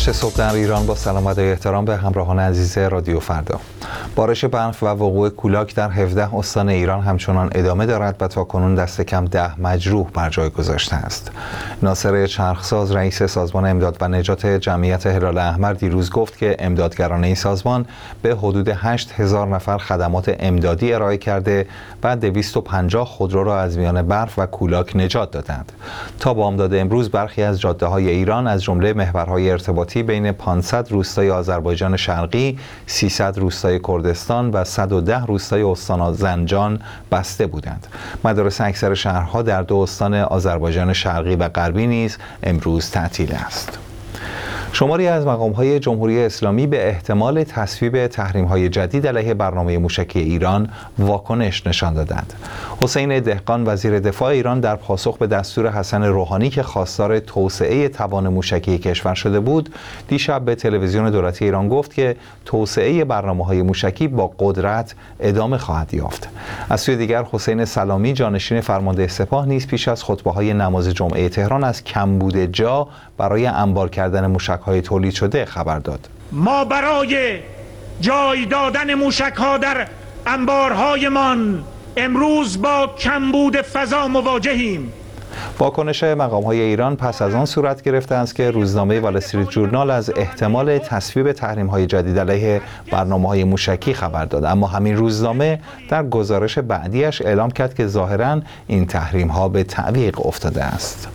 8 صبح در ایران با سلام و احترام به همراهان عزیز رادیو فردا. بارش برف و وقوع کولاک در 17 استان ایران همچنان ادامه دارد و تاکنون دست کم 10 مجروح بر جای گذاشته است. ناصر چرخساز رئیس سازمان امداد و نجات جمعیت هلال احمر دیروز گفت که امدادگران این سازمان به حدود 8000 نفر خدمات امدادی ارائه کرده و 250 خودرو را از میان برف و کولاک نجات دادند. تا بامداد امروز برخی از جاده‌های ایران از جمله محورهای ارتباطی بین 500 روستای آذربایجان شرقی، 300 روستای کردستان و 110 روستای استان زنجان بسته بودند. مدارس اکثر شهرها در 2 استان آذربایجان شرقی و غربی نیز امروز تعطیل است. شماری از مقام‌های جمهوری اسلامی به احتمال تصویب تحریم‌های جدید علیه برنامه موشکی ایران واکنش نشان دادند. حسین دهقان وزیر دفاع ایران در پاسخ به دستور حسن روحانی که خواستار توسعه توان موشکی کشور شده بود، دیشب به تلویزیون دولتی ایران گفت که توسعه برنامه‌های موشکی با قدرت ادامه خواهد یافت. از سوی دیگر حسین سلامی جانشین فرمانده سپاه نیز پیش از خطبه‌های نماز جمعه تهران از کمبود جا برای انبار کردن موشک‌های تولید شده خبر داد. ما برای جای دادن موشک‌ها در انبارهایمان امروز با کمبود فضا مواجهیم. واکنش مقام‌های ایران پس از آن صورت گرفته است که روزنامه وال استریت جورنال از احتمال تصویب تحریم‌های جدید علیه برنامه‌های موشکی خبر داد، اما همین روزنامه در گزارش بعدیش اعلام کرد که ظاهراً این تحریم‌ها به تعویق افتاده است.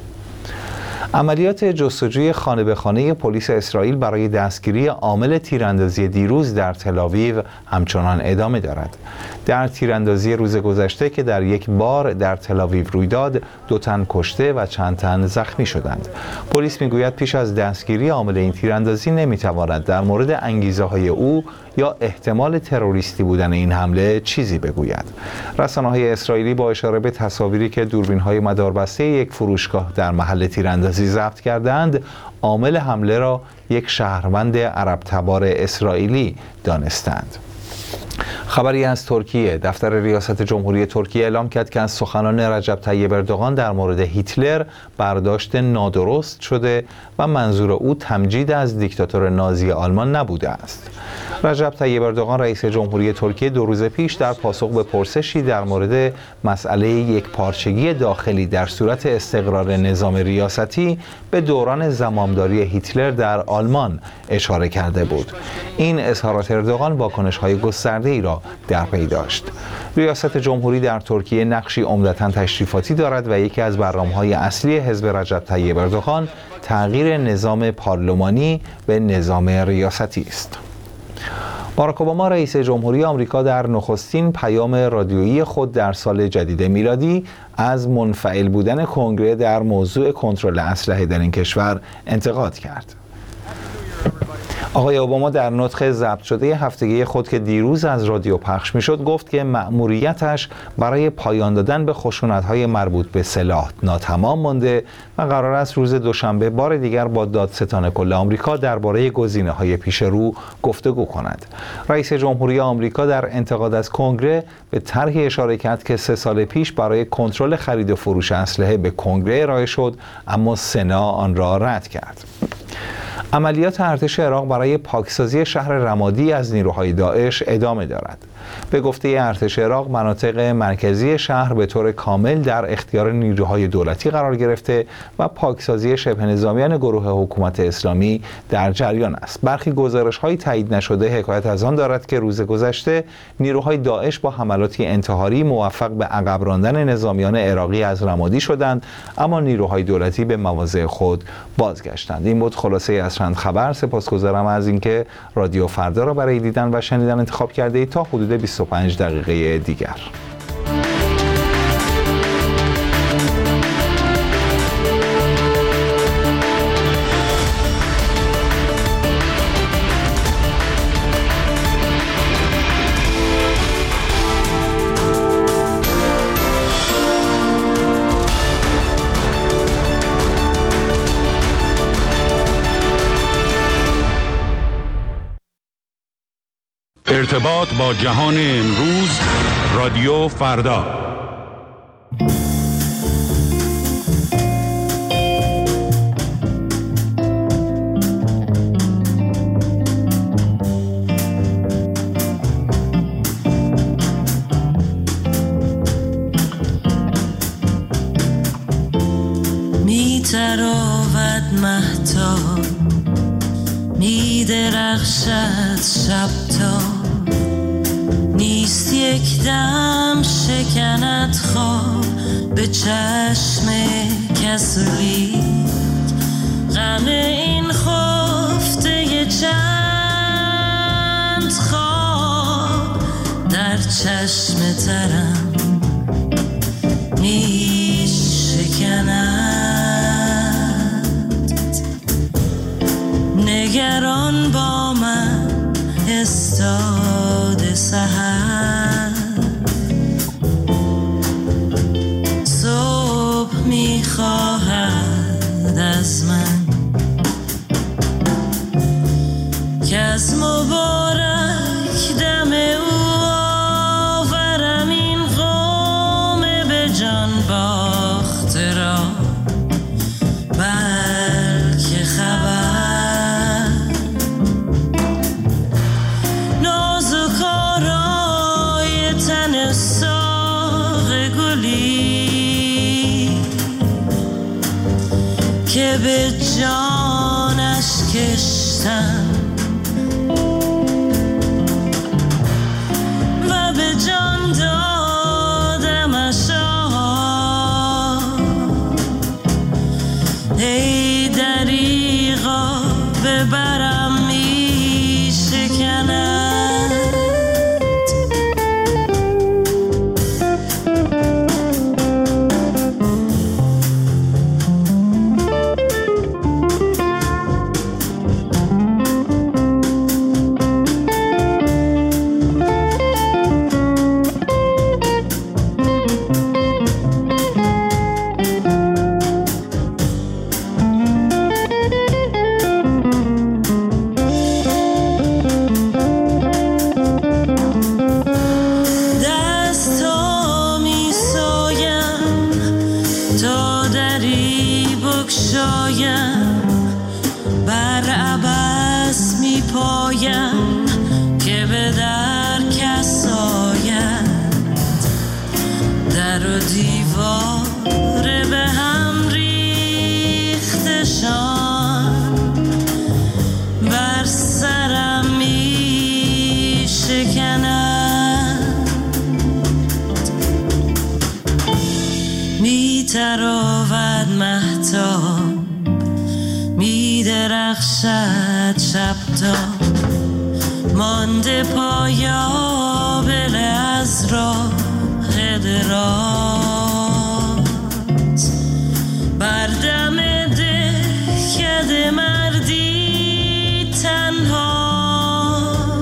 عملیات جستجوی خانه به خانه پلیس اسرائیل برای دستگیری عامل تیراندازی دیروز در تل‌آویو همچنان ادامه دارد. در تیراندازی روز گذشته که در یک بار در تل‌آویو روی داد، 2 تن کشته و چند تن زخمی شدند. پلیس میگوید پیش از دستگیری عامل این تیراندازی نمیتواند در مورد انگیزه‌های او یا احتمال تروریستی بودن این حمله چیزی بگوید. رسانه‌های اسرائیلی با اشاره به تصاویری که دوربین‌های مداربسته یک فروشگاه در محل تیراندازی ضبط کردند، عامل حمله را یک شهروند عرب تبار اسرائیلی دانستند. خبری از ترکیه. دفتر ریاست جمهوری ترکیه اعلام کرد که از سخنان رجب طیب اردوغان در مورد هیتلر برداشت نادرست شده و منظور او تمجید از دیکتاتور نازی آلمان نبوده است. رجب طیب اردوغان رئیس جمهوری ترکیه 2 روز پیش در پاسخ به پرسشی در مورد مسئله یکپارچگی داخلی در صورت استقرار نظام ریاستی به دوران زمامداری هیتلر در آلمان اشاره کرده بود. این اظهارات اردوغان واکنش‌های گسترده‌ای را در پی داشت. ریاست جمهوری در ترکیه نقشی عمدتاً تشریفاتی دارد و یکی از برنامه‌های اصلی حزب رجب طیب اردوغان تغییر نظام پارلمانی به نظام ریاستی است. باراک اوباما رئیس جمهوری آمریکا در نخستین پیام رادیویی خود در سال جدید میلادی از منفعل بودن کنگره در موضوع کنترل اسلحه در این کشور انتقاد کرد. آقای اوباما در نطق ضبط شده هفتگی خود که دیروز از رادیو پخش میشد گفت که مأموریتش برای پایان دادن به خشونت‌های مربوط به سلاح ناتمام مانده و قرار است روز دوشنبه بار دیگر با دادستان کل آمریکا درباره گزینه‌های پیش رو گفتگو کند. رئیس جمهوری آمریکا در انتقاد از کنگره به طرحی اشاره کرد که 3 سال پیش برای کنترل خرید و فروش اسلحه به کنگره ارائه شد، اما سنا آن را رد کرد. عملیات ارتش عراق برای پاکسازی شهر رمادی از نیروهای داعش ادامه دارد. به گفته ارتش عراق مناطق مرکزی شهر به طور کامل در اختیار نیروهای دولتی قرار گرفته و پاکسازی شبه نظامیان گروه حکومت اسلامی در جریان است. برخی گزارش‌های تایید نشده حکایت از آن دارد که روز گذشته نیروهای داعش با حملاتی انتحاری موفق به عقب راندن نظامیان عراقی از رمادی شدند، اما نیروهای دولتی به مواضع خود بازگشتند. این بود خلاصه از چند خبر. سپاسگزارم از اینکه رادیو فردا را برای دیدن و شنیدن انتخاب کرده اید. تا حدود 25 دقیقه دیگر. ارتباط با جهان امروز، رادیو فردا. درخشد شب تا نیست یک دم شکند خواب به چشم کسولی غم این خفته چند خواب در چشم ترم می شکند نگران با من استاد سحر صبح می خواهد از من که از مبارک دم او آورم این قوم به جان باخته را بلکه خبر نازک آرای تن ساق گلی که به جانش کشتم و به جان دادمش ای دریغا ببرم می شکند بر عبث می پایم که به در کس آید در و دیوار به هم ریختشان بر سرم می شکند می تراود مهتاب می درخشد شب تا مانده پایابل از راه دراز بر دم دهکده مردی تنها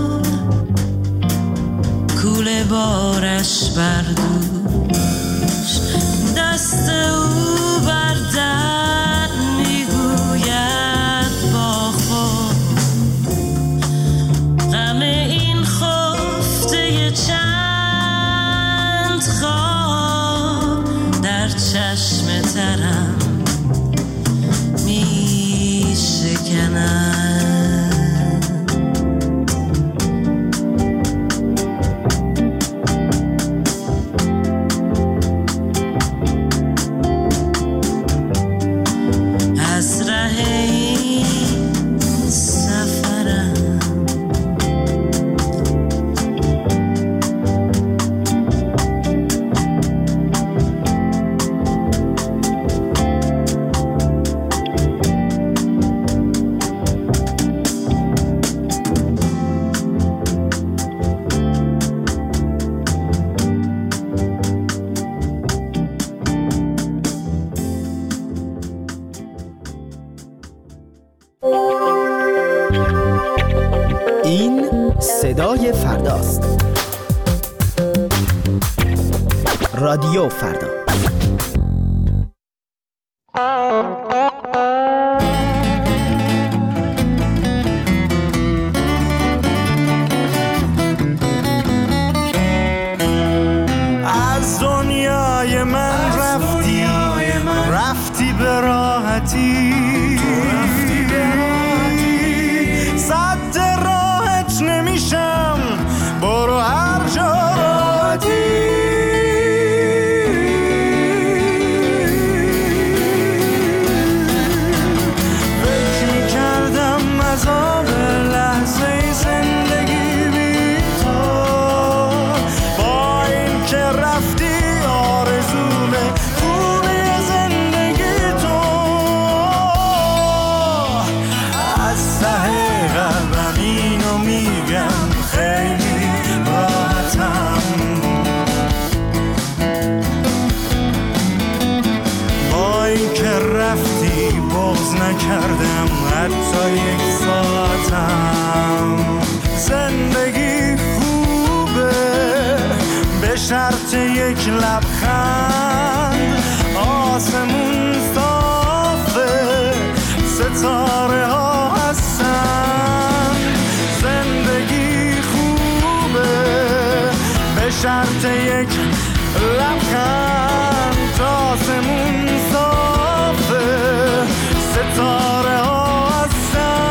کوله بارش بر دوش دست او بر در میگوید با خود غم این خفته چند خواب در چشم ترم می شکند این صدای فرداست. رادیو فردا. از دنیای من رفتی به راحتی صد راحت نمیشم برو هر جا راحتی کردم حتی یک ساعتم. زندگی خوبه به شرط یک لبخند، آسمون صافه ستاره ها هستن. زندگی خوبه به شرط یک لبخند، آسمون صافه ستاره ها هستن.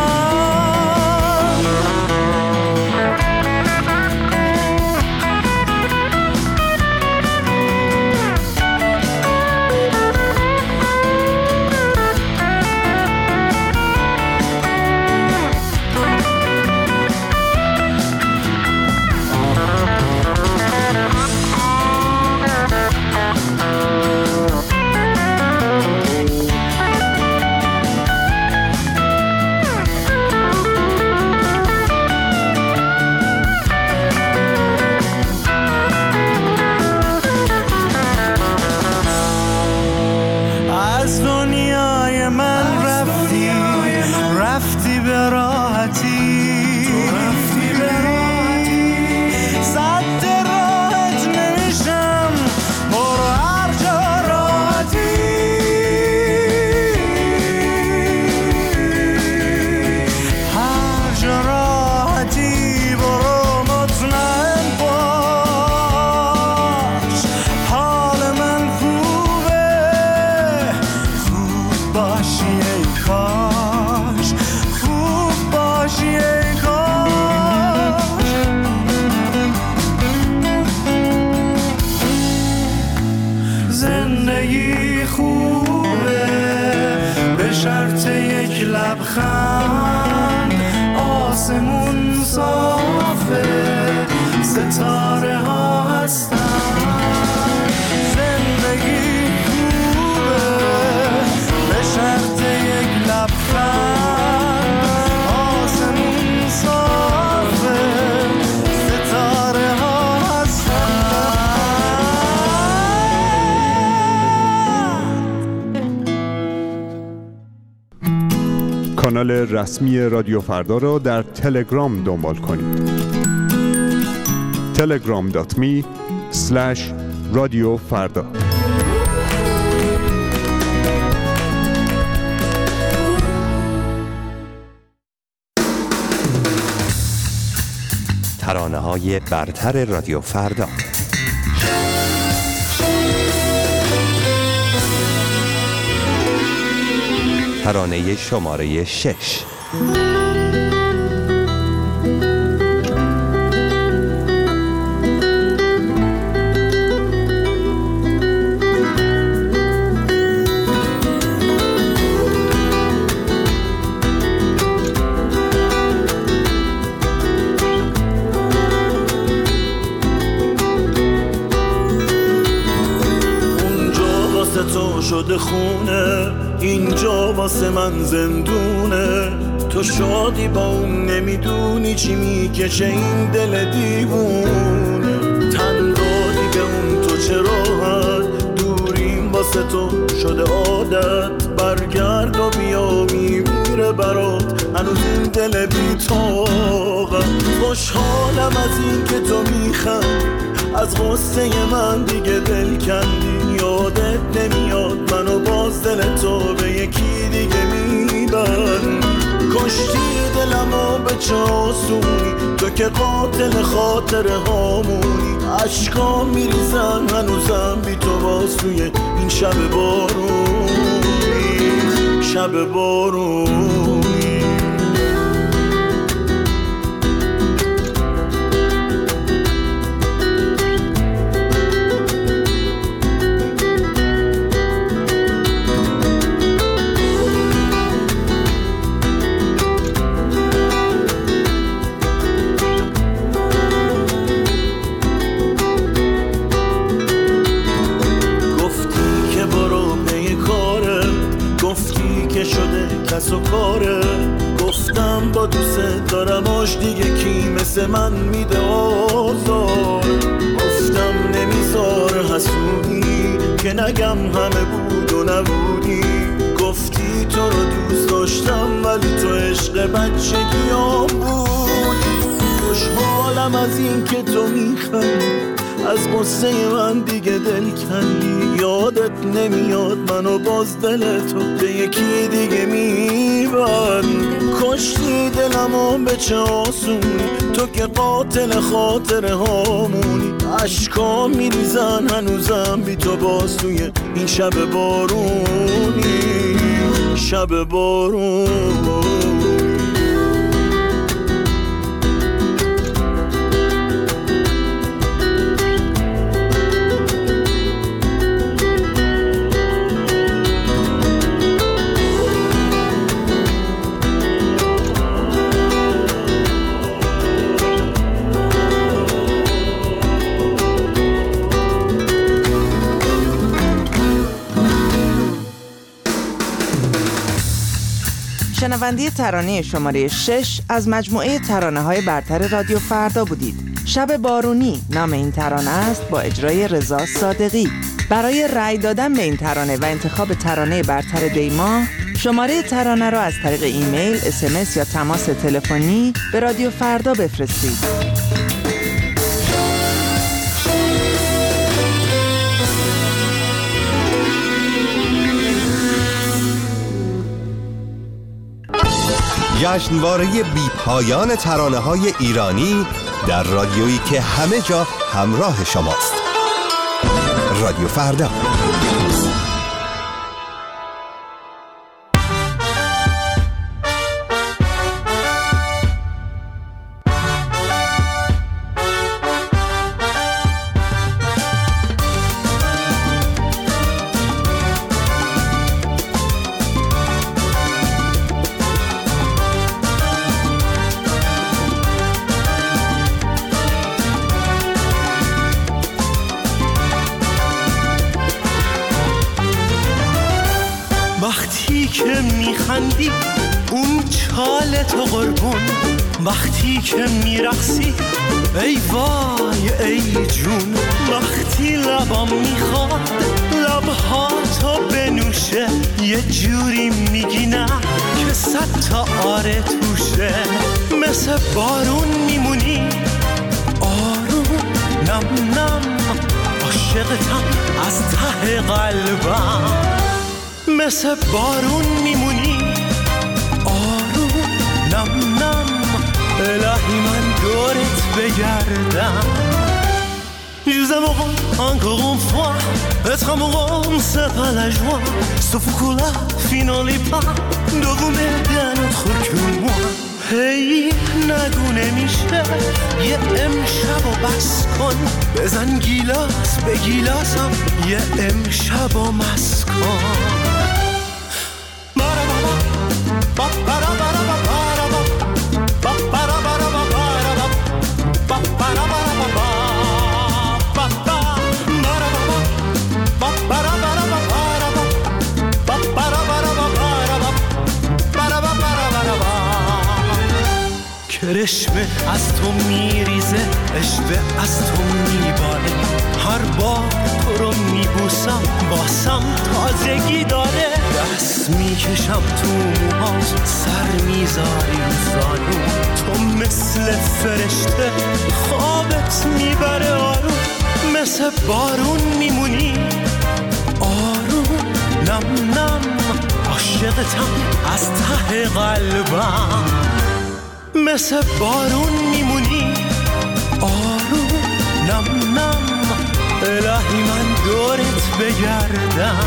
از دنیای من رفتی، رفتی به راحتی، صد راحت نمیشم، برو هر جا راحتی. هر جا راحتی برو مطمئن باش، حال من خوبه، خوب باشی ای کاش، خوب باشی ای کاش. زندگی خوبه به شرط یک لبخند، آسمون صافه ستاره ها هستن. زندگی خوبه به شرط یک لبخند، آسمون صافه ستاره ها هستن. کانال رسمی رادیو فردا را در تلگرام دنبال کنید. telegram.me/رادیوفردا. ترانه‌های برتر رادیو فردا. ترانه شماره 6. تو شده خونه، اینجا واسه من زندونه. تو شادی با اون نمیدونی چی میکشه این دل دیوونه. تن دادی به اون تو چه راحت، دوریم واسه تو شده عادت. برگرد و بیا میمیره برات هنوز این دل بی طاقت. خوشحالم از این که تو میخندی، از غصه من دیگه دل کندی. یادت نمیاد منو باز دل تو به یکی دیگه میبند. کشتی دلمو به چه آسونی، تو که قاتل خاطره هامونی. عشقا میریزن هنوزم بی تو باز توی این شب بارونی، شب بارونی. کس و کاره، گفتم با دوست دارم آش دیگه کی مثل من میده آزار. گفتم نمیذاره حسودی که نگم همه بود و نبودی. میگفتی تو رو دوست داشتم ولی تو عشق بچگیام بودی. خوشحالم از این که تو میخندی، از غصه من دیگه دل کندی. یادت نمیاد منو باز دل تو به یکی دیگه میبرد. کشتی دلمو به چه آسونی، تو که قاتل خاطره هامونی. عشقام میریزن هنوزم بی تو باز توی این شب بارونی، شب بارون. شنونده ترانه شماره 6 از مجموعه ترانه‌های برتر رادیو فردا بودید. شب بارونی نام این ترانه است با اجرای رضا صادقی. برای رأی دادن به این ترانه و انتخاب ترانه برتر دیما، شماره ترانه را از طریق ایمیل، SMS یا تماس تلفنی به رادیو فردا بفرستید. جشنواره بی پایان ترانه‌های ایرانی در رادیویی که همه جا همراه شماست. رادیو فردا. وقتی که میخندی اون چال تو قربون، وقتی که میرقصی ای وای ای جون، وقتی لبام میخواد لبها تو بنوشه، یه جوری میگی نه که 100 تا آره توشه. مثل بارون میمونی آروم نم نم، عاشقتم از ته قلبم. مثل بارون میمونی آروم نم نم، الهی من دورت بگردم. Je vous aimerai encore une fois, être amoureux c'est pas la joie, sauf que la finale pas de vous m'aider un autre que moi. Hey نگو نمیشه یه امشب و بس کن، بزن گیلاس به گیلاسم یه امشب و مس کن. کرشمه از تو میریزه، عشق از تو میباره، هر بار تو رو میبوسم باسم تازگی داره. دست میکشم تو موهات، سر میذاری رو زانو، تو مثل فرشته خوابت میبره آروم. مثل بارون میمونی آروم نم نم، عاشقتم از ته قلبم. مثل بارون میمونی آروم نم نم، الهی من دورت بگردم.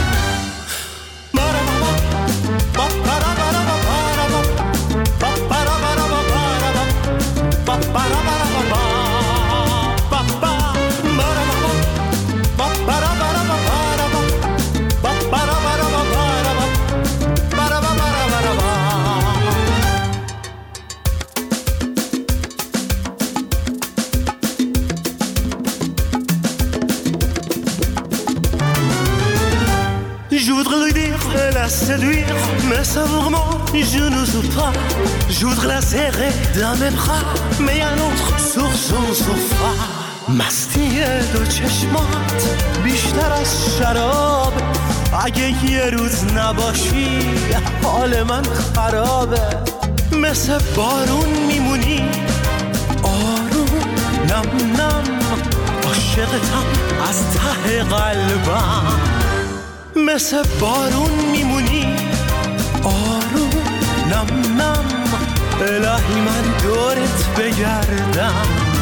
Je voudrais lui dire et la séduire, mais ça vraiment je n'ose pas. Je voudrais la serrer dans mes bras, mais un autre sur son sofa. مستی دو چشمات بیشتر از شراب، اگه یه روز نباشی حال من خرابه، مثل بارون میمونی آروم نم نم، عاشقتم از ته قلبم، مثل بارون میمونی آروم نم نم، الهی من دورت بگردم.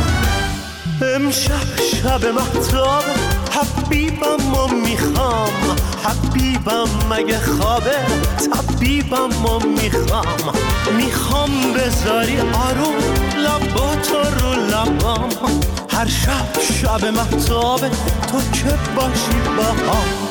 امشب شب مهتاب حبیبم و میخوام، حبیبم مگه خوابه طبیبم و میخوام بذاری آروم لباتو رو لبام، هر شب مهتاب تو که باشی با هم.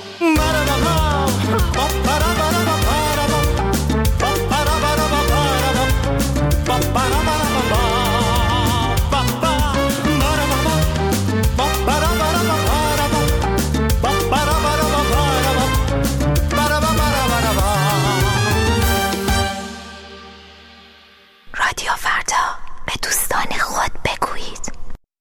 رادیو فردا، به دوستان خود بگویید.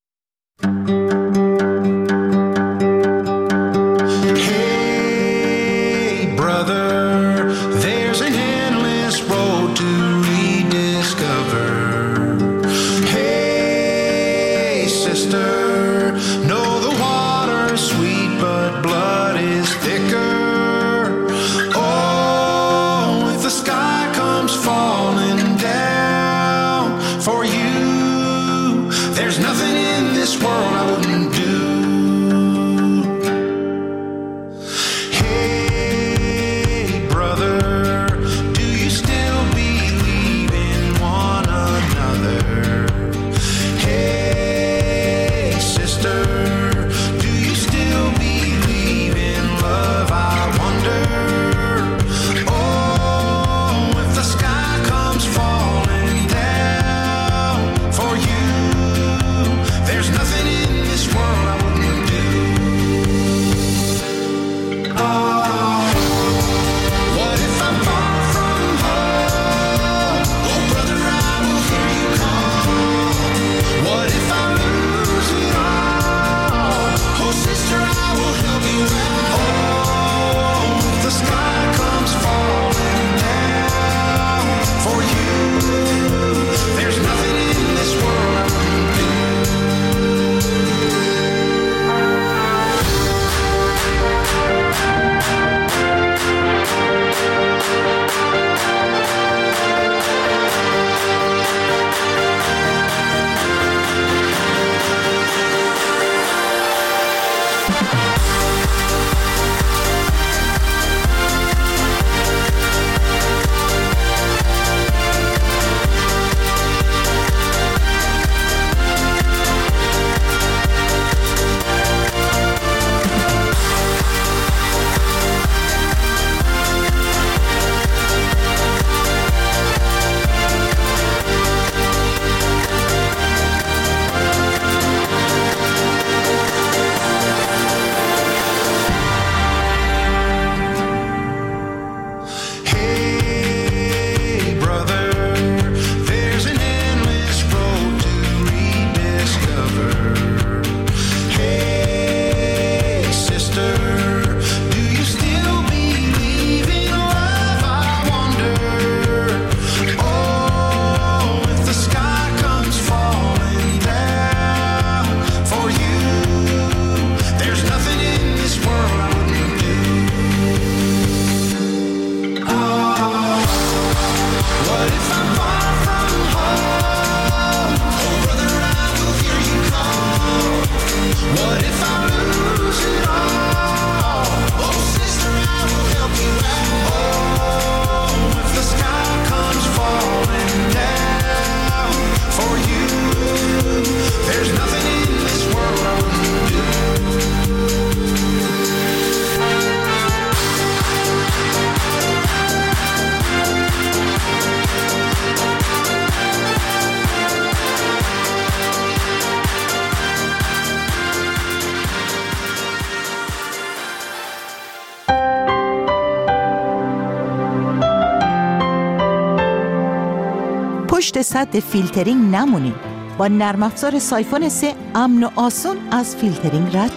پشت سد فیلترینگ نمونید. با نرم افزار سایفون 3 امن و آسون از فیلترینگ رد شین.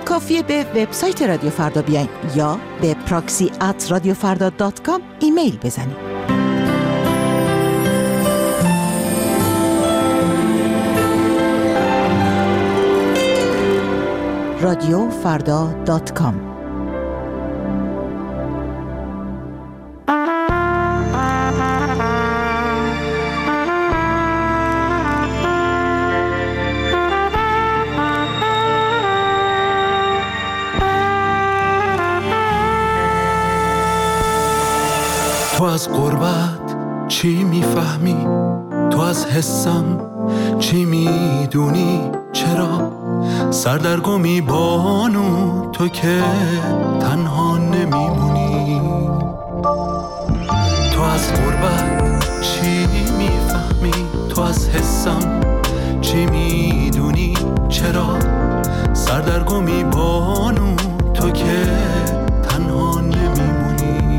کافیه به وبسایت رادیو فردا بیاین یا به proxy@radiofarda.com ایمیل بزنید. radiofarda.com. تو از غربت چی میفهمی؟ تو از حسم چی میدونی؟ چرا سردرگمی بانو تو که تنها نمیمونی؟ تو از غربت چی میفهمی؟ تو از حسم چی میدونی؟ چرا سردرگمی بانو تو که تنها نمیمونی؟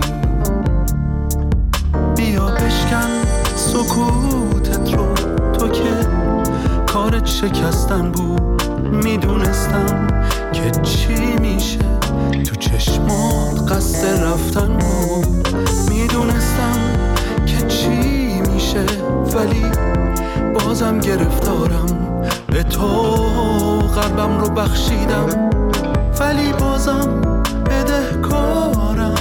بیا بشکن سکوتت رو، تو که کارت شکستن بود. میدونستم که چی میشه، تو چشمات قصد رفتن بود. میدونستم که چی میشه، ولی بازم گرفتارم. به تو قلبم رو بخشیدم، ولی بازم بدهکارم.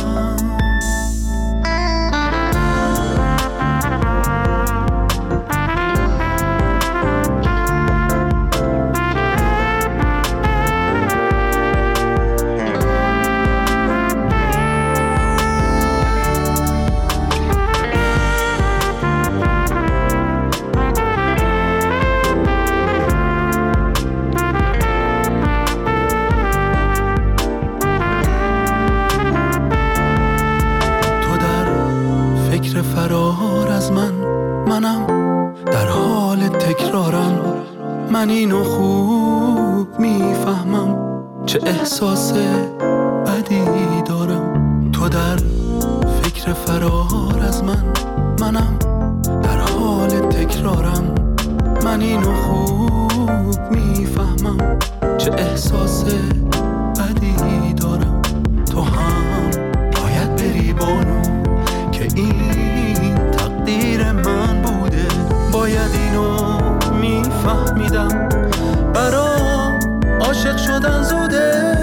فرار از منم در حال تکرارم. من اینو خوب میفهمم، چه احساس بدی دارم. تو در فکر فرار از منم در حال تکرارم. من اینو خوب میفهمم، چه احساس بدی دارم. تو هم باید بری بانو که این تقدیر من بوده. باید اینو میفهمیدم، برام عاشق شدن زوده.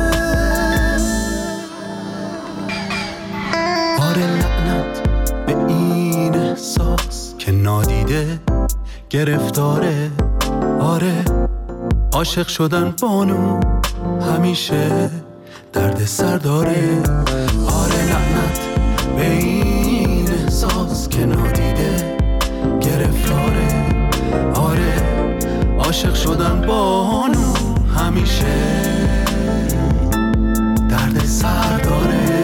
آره لعنت به این احساس که نادیده گرفتاره. آره عاشق شدن بانو همیشه درد سر داره. آره لعنت به این احساس که نادیده گرفتاره. آره عاشق شدن بانو همیشه درد سر داره.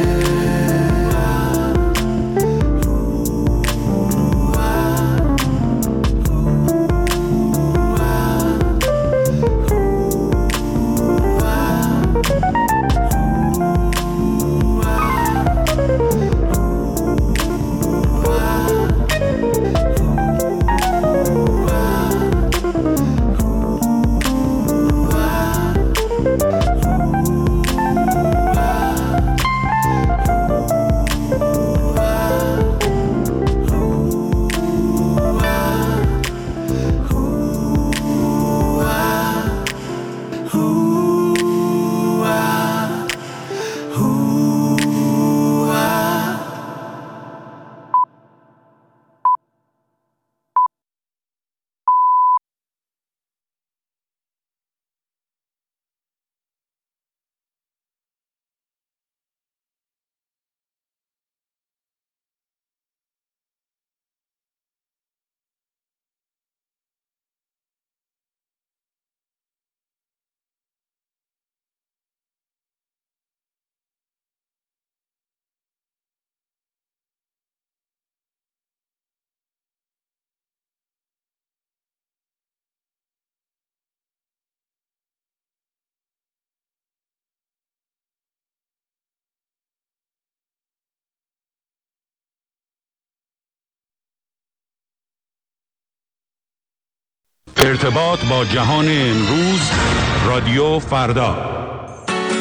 ارتباط با جهان امروز رادیو فردا.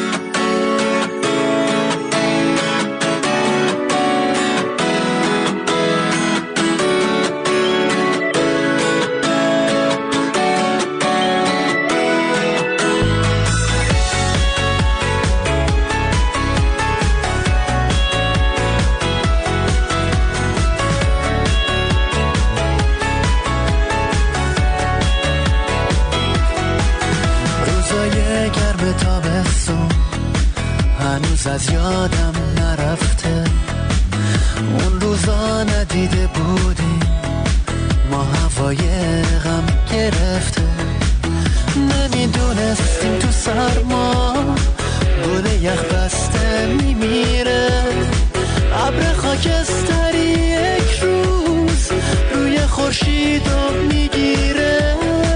هنوز از یادم نرفته، اون روزا ندیده بودیم ما هوای غم گرفته، نمیدونستیم تو سرما گل یخ بسته میمیره، ابر خاکستری یک روز روی خورشیدو میگیره.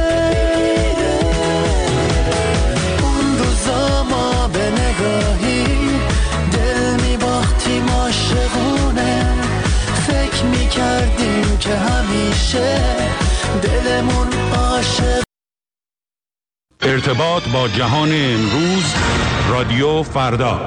اون روزا ما به نگاهی دل میباختیم عاشقونه، فکر میکردیم که همیشه دلمون عاشق. ارتباط با جهان امروز، رادیو فردا.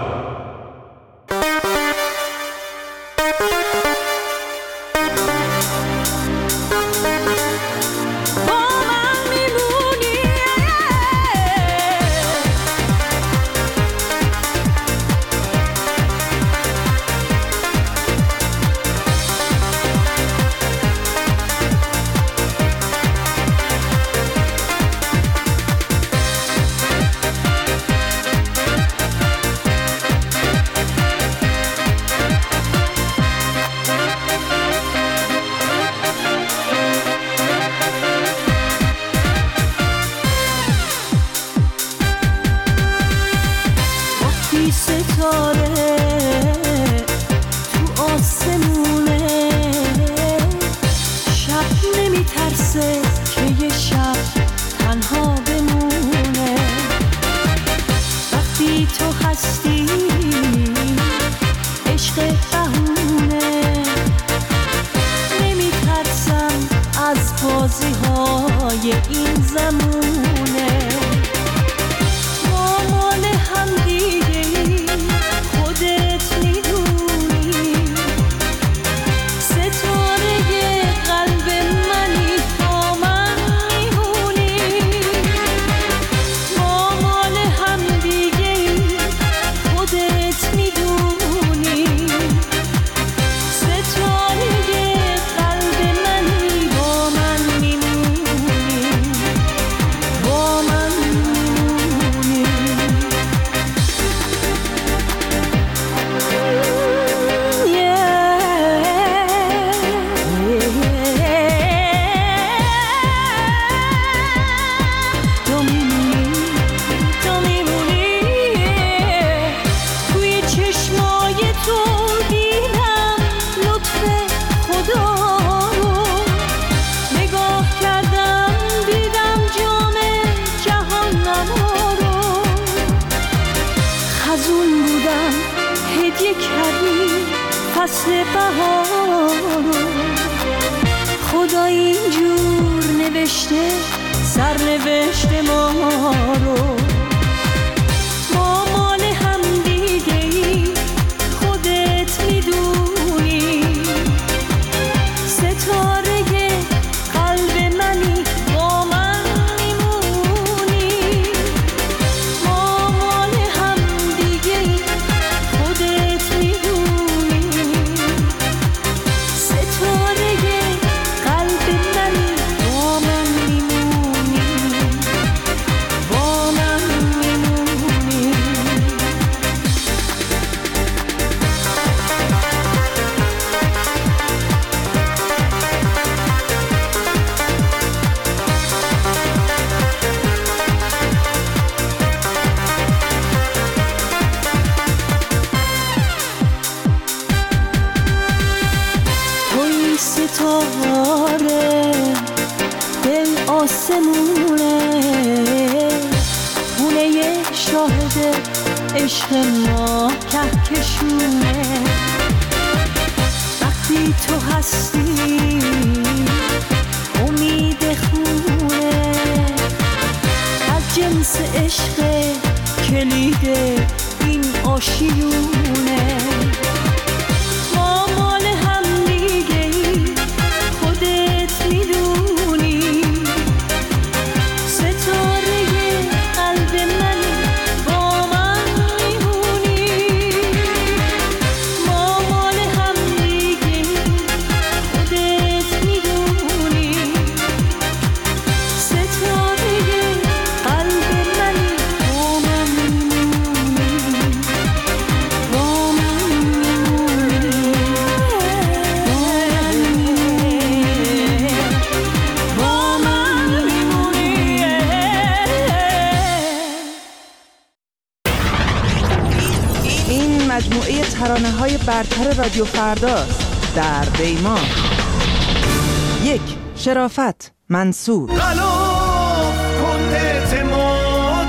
ترانه‌های برتر رادیو فرداست در دیما. 1. شرافت منصور. غلاف کن اعتماد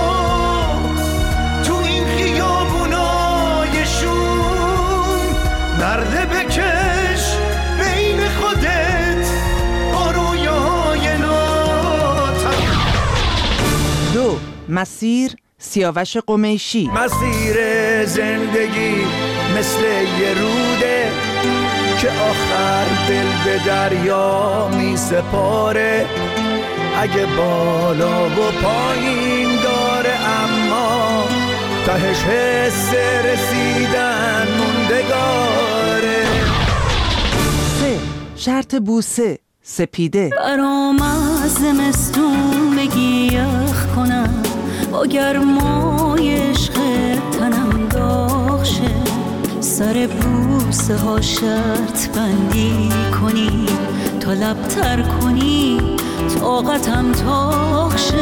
تو این خیابونای شوم، نرده بکش بین خودت با رویاهای ناتم. 2. مسیر سیاوش قمیشی. مسیر زندگی مثل یه روده که آخر دل به دریا می سپاره، اگه بالا و پایین داره اما تهش حس رسیدن موندگاره. 3. شرط بوسه سپیده. برام از زمستون بگی یخ کنم، با گرمای عشق تنم داغ شه، سر بوسه ها شرط بندی کنی تا لبتر کنی طاقتم تاق شه.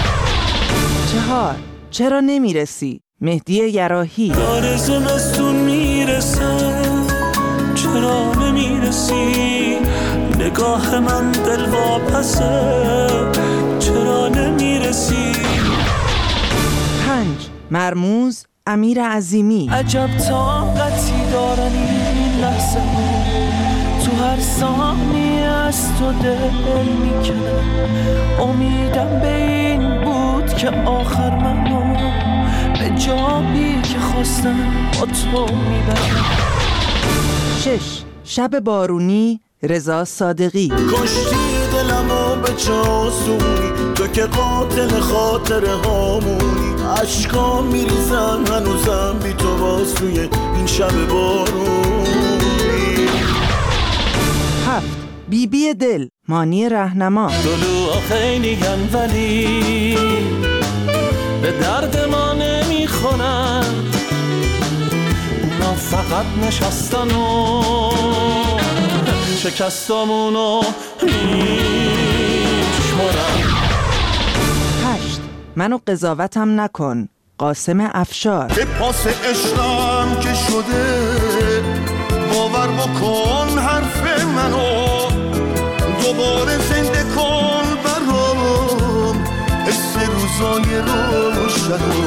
4. چرا نمیرسی مهدی یراحی. داره زمستون میرسه، چرا نمیرسی؟ نگاه من دل واپسه، چرا نمیرسی؟ 5. مرموز امیر عظیمی. عجب طاقتی دارن این لحظه ها، تو هر ثانیه از تو دل میکنه. امیدم به این بود که آخر منو به جایی که خواستم با تو میبرم. 6. شب بارونی رضا صادقی. کشتی دلمو به چاسونی، تو که قاتل خاطره هامونی، عشقا میریزن هنوزم بی تو باز توی این شب بارونی. 7. بیبی دل مانی رهنما. دلوها خیلی گن ولی به درد ما نمیخونن، اونا فقط نشستن و شکستامونو میشمارن. 8. منو قضاوتم نکن قاسم افشار. به پاس عشقم که شده باور بکن حرف منو، دوباره زنده کن برام حس روزای روشنو.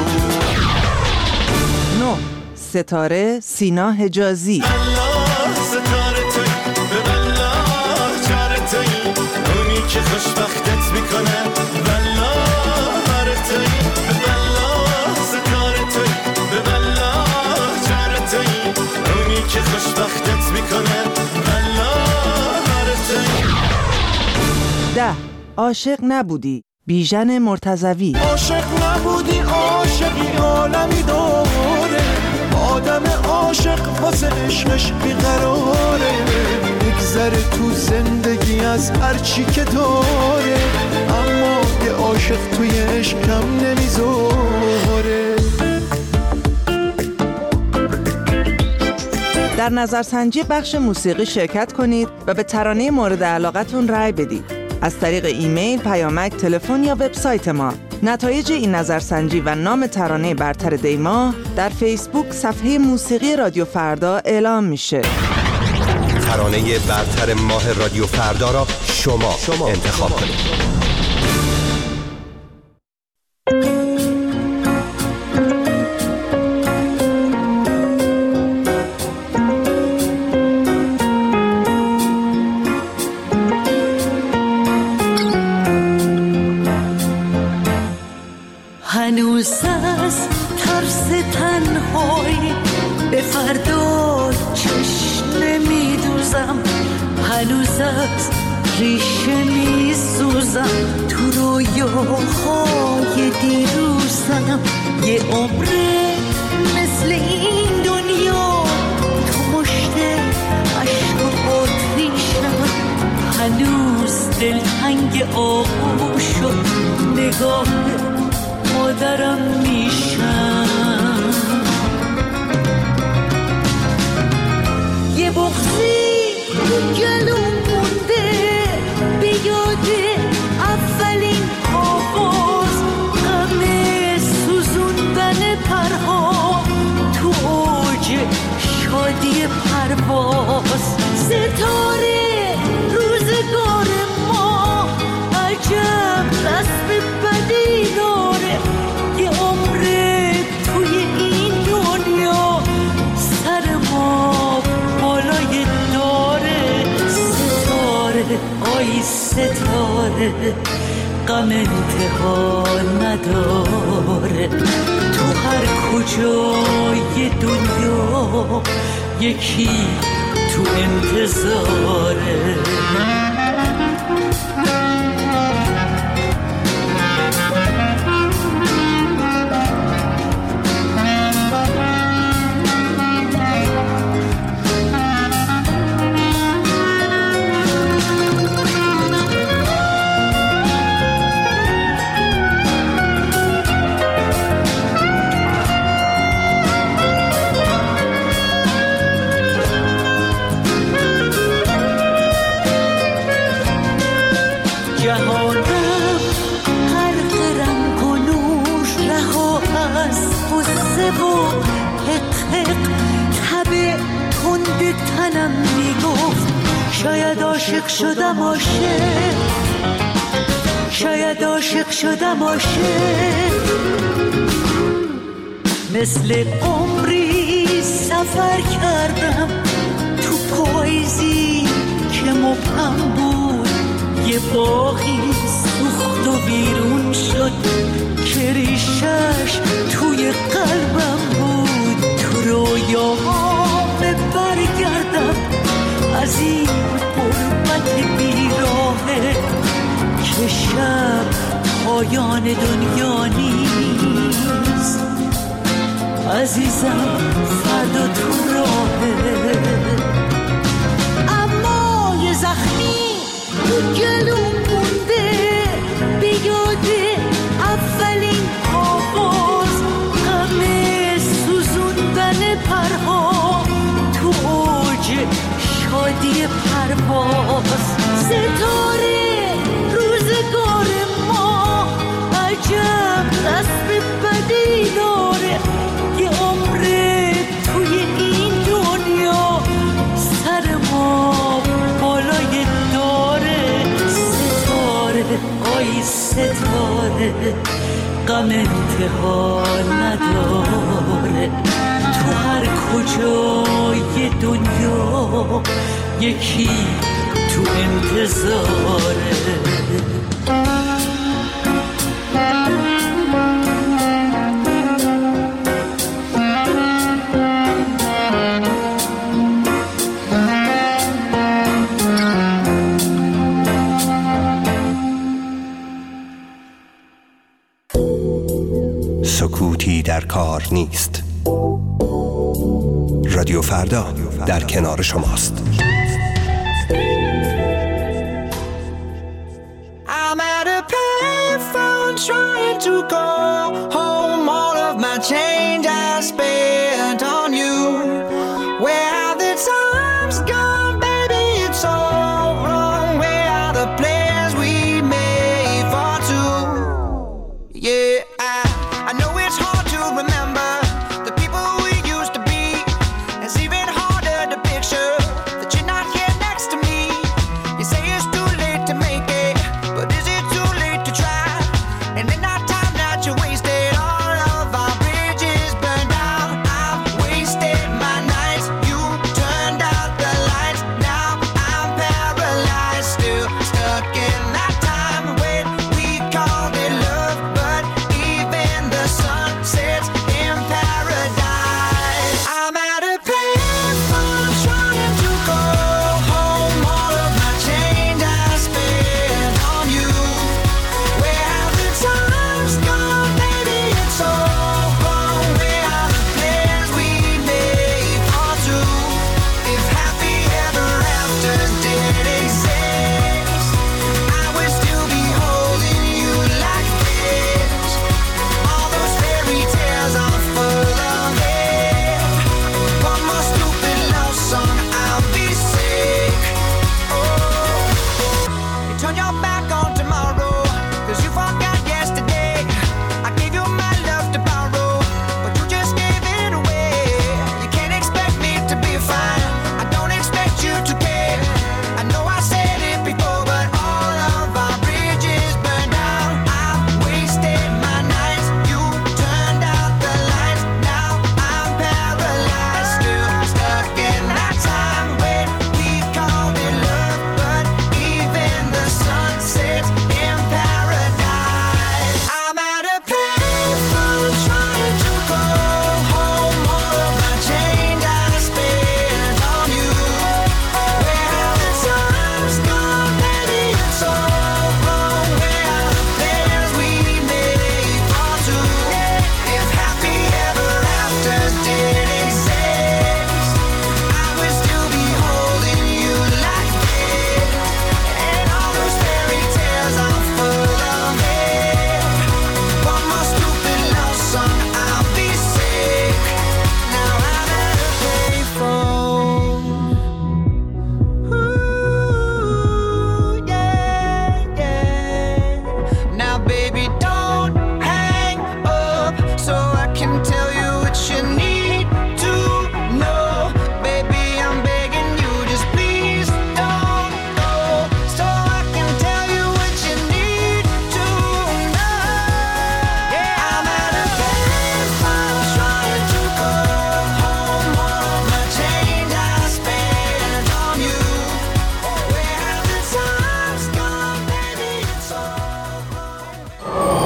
9. ستاره سینا حجازی. ستاره توی به والله چاره توی، اونی که خوشبختت میکنه والله هر توی، به والله ستاره توی به والله چاره توی، اونی که خوشبختت میکنه والله هر توی. 10. عاشق نبودی بیژن مرتضوی. عاشق نبودی عاشقی عالمی داره، آدم عاشق واسه عشقش بیقراره، میگذره تو زندگی از هرچی که داره، اما یه عاشق توی عشقم نمیذاره. در نظرسنجی بخش موسیقی شرکت کنید و به ترانه مورد علاقتون رأی بدید. از طریق ایمیل، پیامک، تلفن یا وبسایت ما. نتایج این نظرسنجی و نام ترانه برتر دیما در فیسبوک صفحه موسیقی رادیو فردا اعلام میشه. ترانه برتر ماه رادیو فردا را شما انتخاب کنید. هنوز از ترس تنهایی به فردا چشم نمیدوزم، هنوز از ریشه میسوزم، تو رویاهای دیروزم. یه عمره مثل این دنیا تو مشت عشق و آتیشم، هنوز دلتنگ آغوش و نگاه مادرم میشم. یه بغضی گلوم مونده به یاد اولین آغاز، غم سوزوندن پرها تو اوج غم انتها نداره. تو هر کجای دنیا یکی تو انتظاره. تنم میگفت شاید عاشق شدم عاشق، شاید عاشق شدم عاشق. مثل عمری سفر کردم تو پاییزی که مبهم بود. یه باغی سوخت و بیرون شد که ریشش توی قلبم بود. تو رویاها برگردم از این غربت بیراهه که شب پایان دنیا نیست. عزیزم فردا تو راهه. اما یه زخمی تو گلوم مونده به یاد اولین آواز، غم سوزوندن پرها تو اوج شادی پرواز. ستاره روزگار ما عجب قصد بدی داره. یه عمر توی این دنیا سر ما بالای داره. ستاره آی ستاره غم انتها نداره. تو هر کجای دنیا یکی تو انتظاره. سکوتی در کار نیست. رادیو فردا در کنار شماست. I'm at a payphone trying to call home. All of my change I spent on you. Where have the times gone, baby? It's all wrong. Where are the plans we made for two? Yeah, I know it's hard to remember the people we used to be. It's even harder to picture that you're not here next to me. You say it's too late to make it, but is it too late to try? And in that time that you wasted on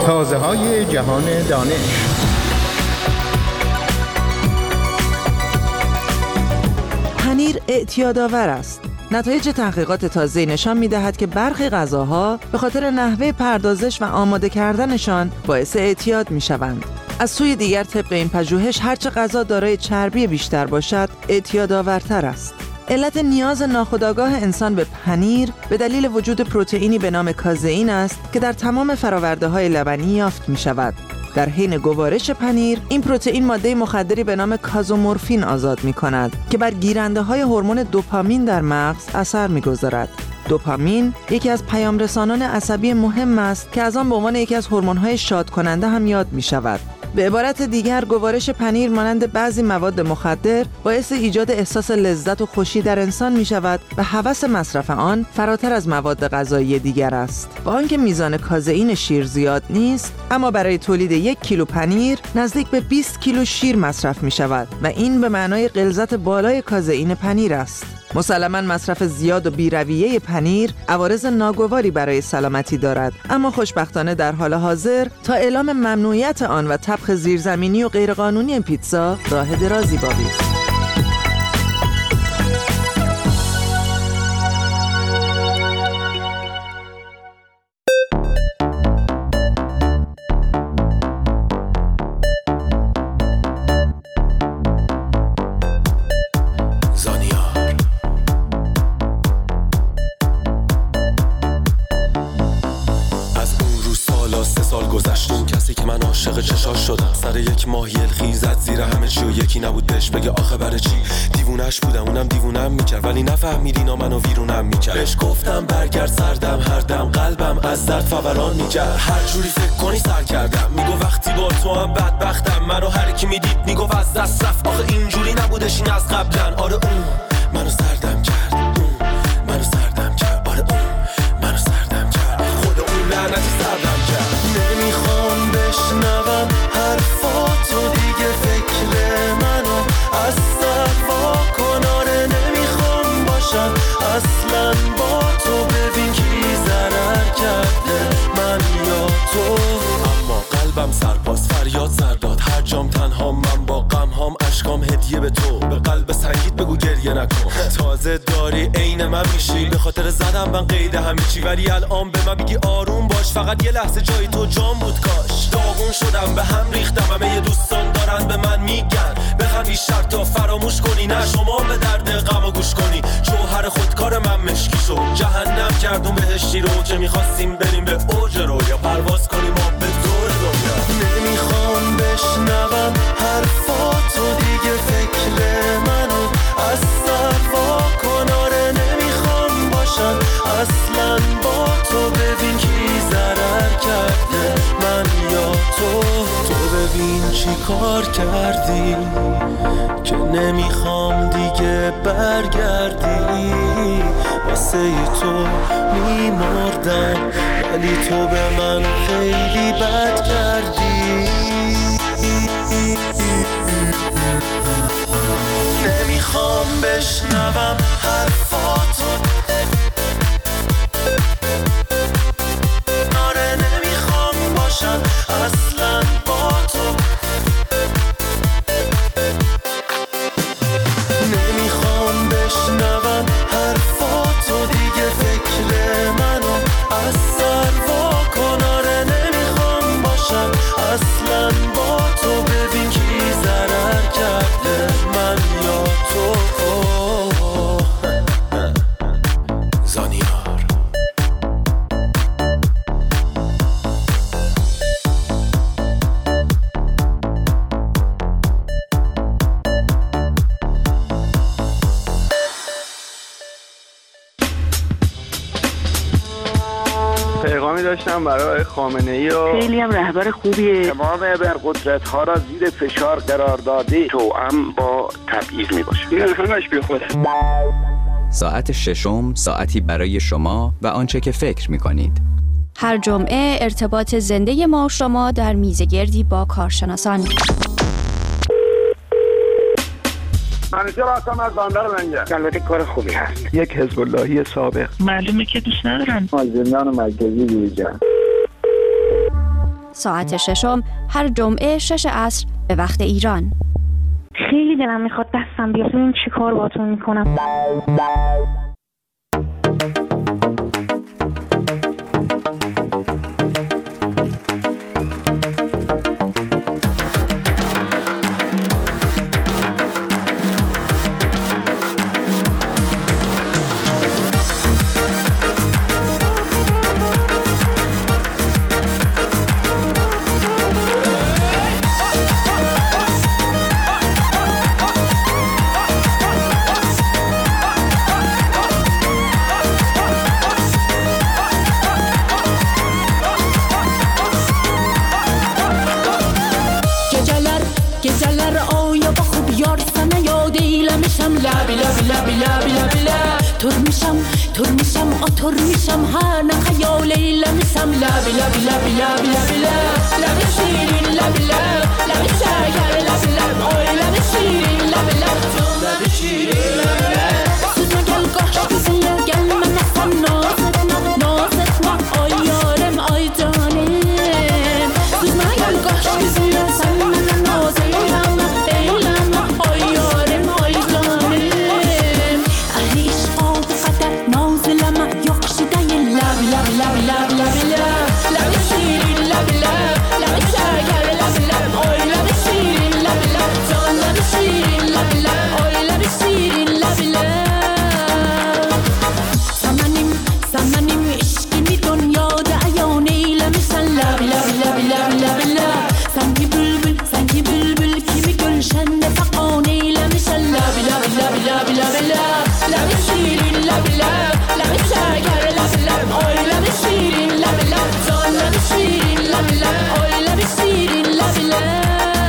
تازه‌های جهان دانش. پنیر اعتیادآور است. نتایج تحقیقات تازه نشان می‌دهد که برخی غذاها به خاطر نحوه پردازش و آماده کردنشان باعث اعتیاد می‌شوند. از سوی دیگر طبق این پژوهش هرچه غذا دارای چربی بیشتر باشد اعتیادآورتر است. علت نیاز ناخودآگاه انسان به پنیر به دلیل وجود پروتئینی به نام کازئین است که در تمام فرآورده‌های لبنی یافت می‌شود. در حین گوارش پنیر، این پروتئین ماده مخدری به نام کازومورفین آزاد می‌کند که بر گیرنده‌های هورمون دوپامین در مغز اثر می‌گذارد. دوپامین یکی از پیامرسانان عصبی مهم است که از آن به عنوان یکی از هورمون‌های شادکننده هم یاد می‌شود. به عبارت دیگر، گوارش پنیر مانند بعضی مواد مخدر باعث ایجاد احساس لذت و خوشی در انسان می شود و هوس مصرف آن فراتر از مواد غذایی دیگر است. با آنکه میزان کازئین شیر زیاد نیست، اما برای تولید 1 کیلو پنیر نزدیک به 20 کیلو شیر مصرف می شود و این به معنای غلظت بالای کازئین پنیر است. مسلماً مصرف زیاد و بی‌رویه پنیر عوارض ناگواری برای سلامتی دارد، اما خوشبختانه در حال حاضر تا اعلام ممنوعیت آن و طبخ زیرزمینی و غیرقانونی پیتزا راه درازی باقی است. سر یک ماهی الخیزت زیر همه چی و یکی نبود بهش بگه آخه برای چی. دیوونش بودم اونم دیوونم میکرد ولی نفهمید اینا منو ویرونم میکرد. بهش گفتم برگرد سردم هر دم قلبم از درد فوران میکرد. هر جوری فکر کنی سر کردم میگو وقتی با تو هم بدبختم. منو هر کی میدید میگو از دست رفت. آخه اینجوری نبودش این از قبلا. آره اون منو سردم کرد، اون منو سردم کرد. آره اون منو سردم کرد. خود اون لعنتی سردم کرد. نمیخوام بشنوم حرفاتو دیگه، فکر منو از سر واکن. آره نمیخوام باشم اصلا با تو. ببین کی ضرر کرده، من یا تو. اما قلبم سرپاس فریاد سر داد. هر جام تنها من با غم هام اشکام هدیه به تو. به قلب سنگیت بگو گریه نکن. تازه داری عین من میشی. به خاطر زدم من قید همه چی، ولی الان به من میگی آروم باش. فقط یه لحظه جای تو جام بود کاش. داغون شدم به هم ریختم. همه دوستان دارن به من میگن بخندی شرط و فراموش کنی. نه شما به درد غم و گوش کنی. جوهر خودکار من مشکی شد. جهنم کردون بهشتی رو که میخواستیم بریم به اوج رو. یا پرواز کنیم ما به دور دنیا. نمیخوام بشنوم حرفاتو دیگه، فکر منو از سر واکن. آره نمیخوام باشم اصلا با تو. ببین کی ضرر کرده، من یا تو. تو ببین چی کار کردی که نمیخوام دیگه برگردی. واسه تو میمردم ولی تو به من خیلی بد کردی. نمیخوام بشنوم حرفاتو. آره نمیخوام باشم اصلا با تو. نمیخوام بشنوم حرفاتو دیگه، فکر منو از سر واکن. آره نمیخوام باشم اصلا با تو. ببین کی ضرر کرده، من یا تو. زانیار پیغامی داشتم برای خامنه‌ای و خیلی هم رهبر خوبیه. تمام ابرقدرت‌ها را زیر فشار قرار داده. توأم با تبعیض میباشه. این همش بی خوده. ساعت ششم ساعتی برای شما و آنچه که فکر می‌کنید. هر جمعه ارتباط زنده ما و شما در میزگردی با کارشناسان. منیجر هستم از بندر منگه. البته کار خوبی هست. یک حزب اللهی سابق. معلومه که دوست ندارن. از زندان مرکزی بیرون. ساعت ششم هر جمعه 6 عصر به وقت ایران. خیلی دلم میخواد دستم بیاد ببینم چی کار باهاتون میکنم. تر میشم هر نه خیالی لمسم لب لب لب لب لب لب لب شیرین لب لب لب شکر لب لب آی لب شیرین لب لب لب شیرین لب لب سوز مگل گاش بزیه گل من نفهم نازت ما آی یارم آی جانم سوز مگل گاش بزیه سن من نازیرم ایلم آی یارم آی جانم علیش قاب قدر نازلم لب لب لب لب لب لب شیرین لب لب لب شکر لب لب آی لب شیرین لب لب جان لب شیرین لب لب آی لب شیرین لب لب سمنیم عشقی می دنیا دعیانی لمسن لب لب لب لب لب لب سنگی بلبل کی می گلشن فقانی لمسن لب لب لب لب لب لب لب شیرین لب لب لب شکر لب لب آی لب شیرین لب لب جان لب شیرین لب لب آی لب شیرین لب لب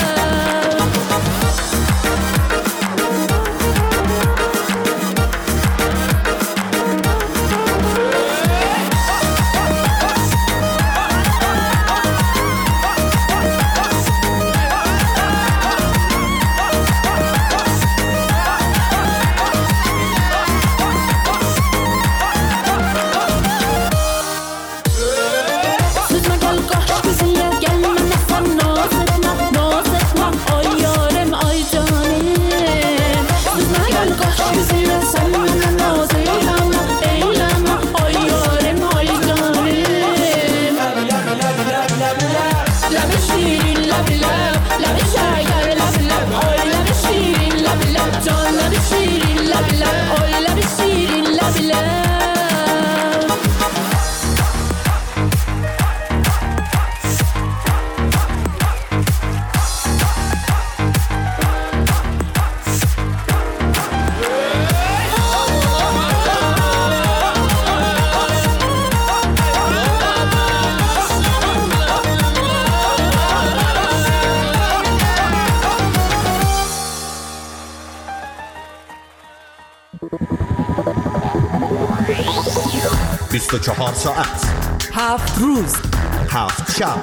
چهار ساعت 7 روز 7 شب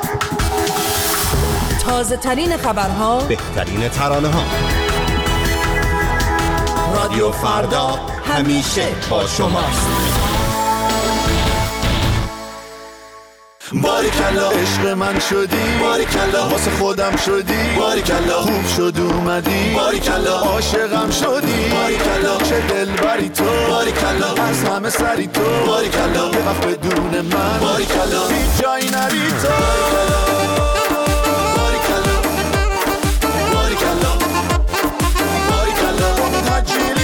تازه ترین خبرها بهترین ترانه ها رادیو فردا همیشه با شماست. باریکلا عشق من شدی، باریکلا واسه خودم شدی، باریکلا خوب شد اومدی، باریکلا عاشقم شدی، باریکلا چه دلبری تو، باریکلا از همه سری تو، باریکلا یه وقت بدون من، باریکلا هیچ جایی نری تو، باریکلا باریکلا باریکلا تجیلی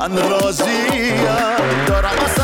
من راضیم، دارم